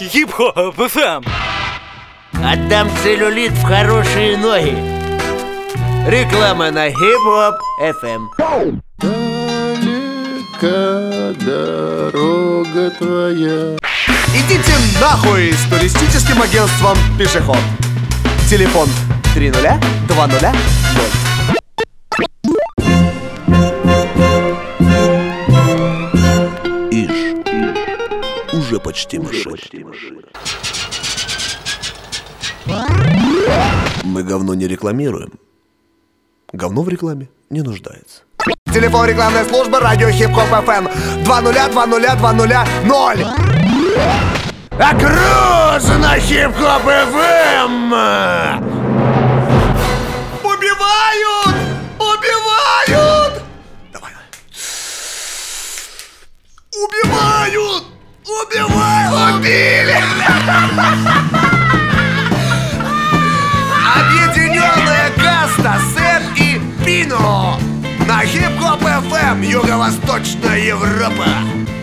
Хип-хоп ФМ. Отдам целлюлит в хорошие ноги. Реклама на Хип-хоп ФМ. Далека дорога твоя. Идите нахуй с туристическим агентством «Пешеход». Телефон 302000. Ишь, уже почти машина. Мы говно не рекламируем. Говно в рекламе не нуждается. Телефон рекламной службы радио Хип-хоп ФМ 20202000. Окружено Хип-хоп ФМ. Убивают! Убивают! Давай. Убивают! Убивают! Убили! Объединенная каста Сэм и Пино на Хип-хоп ФМ, Юго-Восточная Европа.